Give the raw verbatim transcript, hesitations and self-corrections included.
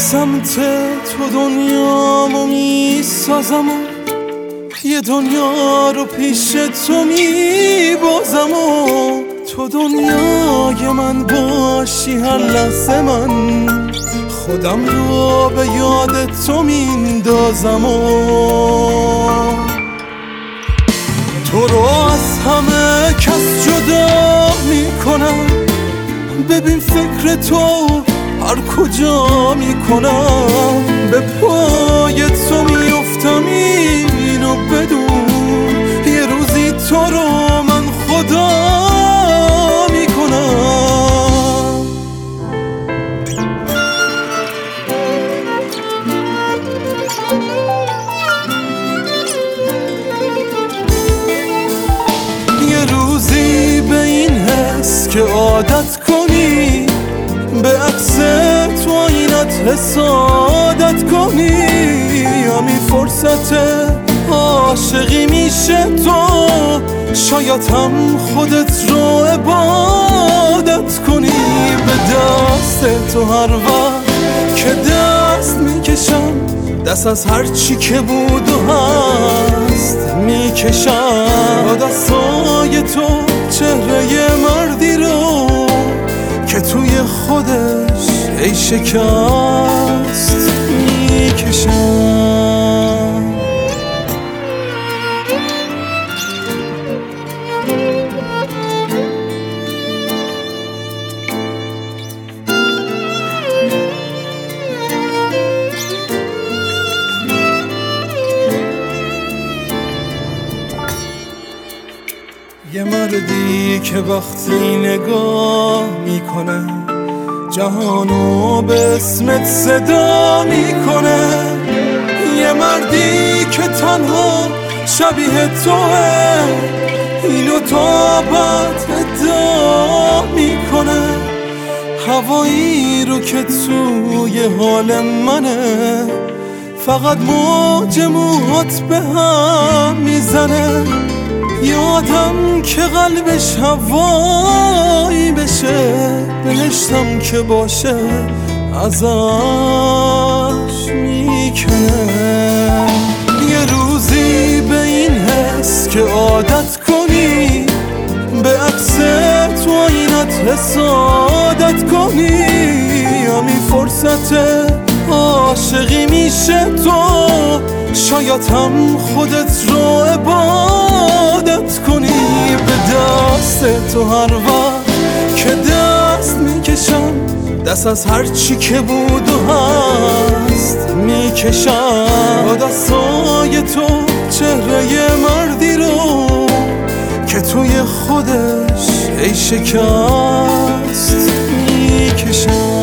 سمت تو دنیامو میسازم و یه دنیا رو پیش تو میبازم و تو دنیای من باشی هر لحظه من خودم رو به یاد تو میندازم و تو رو از همه کس جدا میکنم ببین فکر تو هر کجا میکنم به پای تو میفتم اینو بدون یه روزی تو رو من خدا میکنم یه روزی به این حس که عادت کنی به عکس تو آینت حسادت کنی همین فرصت عاشقی میشه تو شاید هم خودت رو عبادت کنی به دست تو هر وقت که دست میکشم دست از هر چی که بود و هست میکشم با دستای تو چهره مردی رو که توی خودش ای شکست میکشم یه مردی که وقتی نگاه میکنه جهانو به اسمت صدا میکنه یه مردی که تنها شبیه توه اینو تا بعد ادعا میکنه هوایی رو که توی حال منه فقط موج موهات به هم میزنه یه آدم که قلبش هوایی بشه بهشتم که باشه ازش میکنه یه روزی به این حس که عادت کنی به عکس تو آینت حسادت کنی همین فرصت عاشقی میشه تو شاید هم خودت رو عبادت کنی به دست تو هر وقت که دست میکشم دست از هر چی که بود و هست میکشم با دستای تو چهره مردی رو که توی خودش ای شکست میکشم